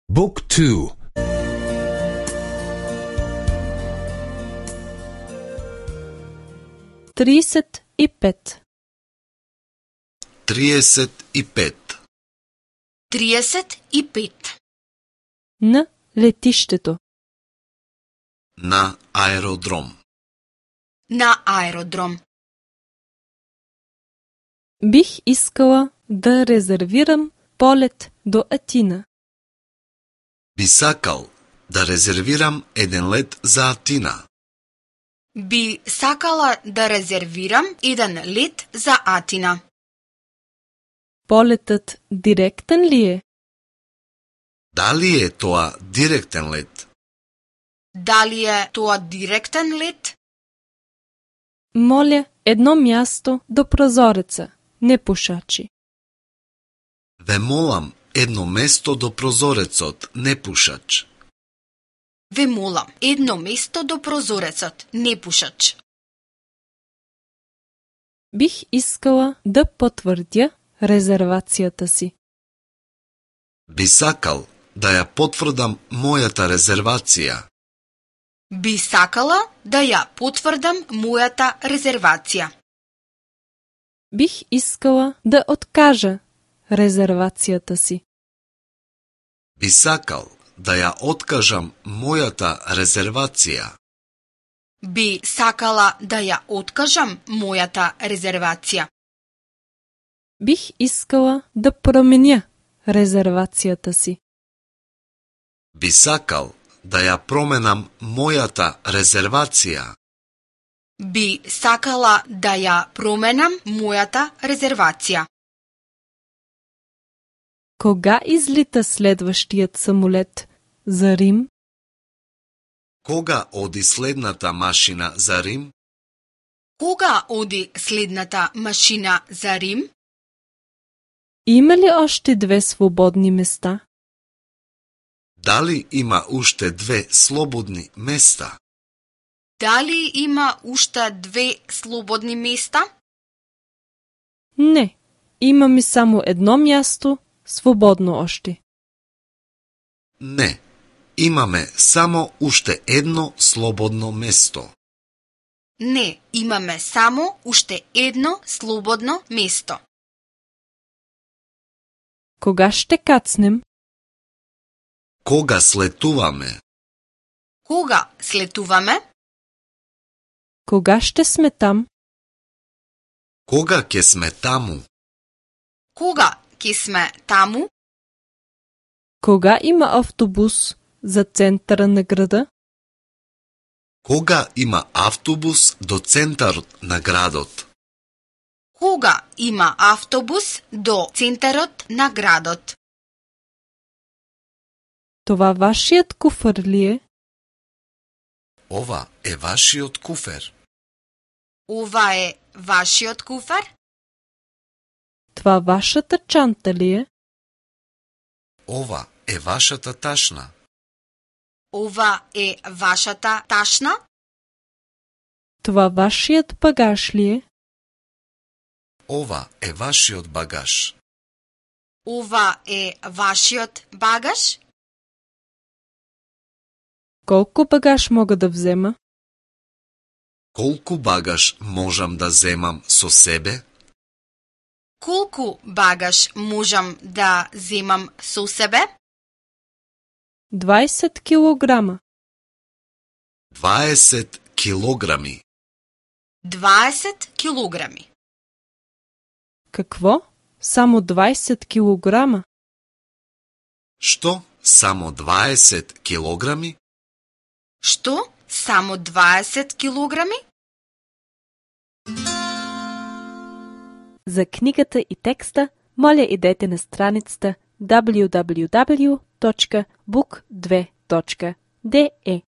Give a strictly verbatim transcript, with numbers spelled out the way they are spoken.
Book two. тридесет и пет. trideset i pet. trideset и пет. На летището. Na aerodrom. На аеродром. Бих искала да резервирам полет до Атина. Би сакал да резервирам еден лет за Атина. Би сакала да резервирам еден лет за Атина. Полетът директен ли е? Дали е тоа директен лет? Дали е тоа директен лет? Моля, едно място до прозореца, не пушачи. Ве молам едно место до прозорецот, не пушач. Ве молам едно место до прозорецот, не пушач. Бих искала да потвърдя резервацията си. Би сакал да ја потврдам мојата резервација. Би сакала да ја потврдам мојата резервација. Бих искала да откажа резервацията си. Би сакал да ја откажам мојата резервација. Би сакала да ја откажам мојата резервација. Бих искала да променя резервацията си. Би сакал да ја променам мојата резервација. Би сакала да ја променам мојата резервација. Кога излита следващият самолет за Рим? Кога оди следната машина за Рим? Кога оди следната машина за Рим? Има ли още две свободни места? Дали има уште две слободни места? Дали има уште две слободни места? Не, имаме само едно място свободно още. Не, имаме само уште едно слободно место. Не, имаме само уште едно слободно место. Кога ще кацнем? Кога слетуваме? Кога слетуваме? Кога ще сме там? Кога ќе сме таму? Кога ќе сме таму? Кога има автобус за центъра на града? Кога има автобус до центарот на градот? Кога има автобус до центарот на градот? Това вашият куфар ли е? Ова е вашиот куфер. Ова е вашиот куфар? Това вашата чанта ли е? Ова е вашата ташна. Ова е вашата ташна? Това вашият багаж ли е? Ова е вашиот багаж. Ова е вашиот багаж? Колко багаж мога да взема? Колку багаж можам да земам со себе? Колку багаж можам да земам со себе? двайсет килограма. дваесет килограми. дваесет килограми. Какво? Само двайсет килограма? Што? Само дваесет килограми? Што? Само дваесет килограми? За книгата и текста, моля идете на страницата дабълю дабълю дабълю точка бук две точка де е.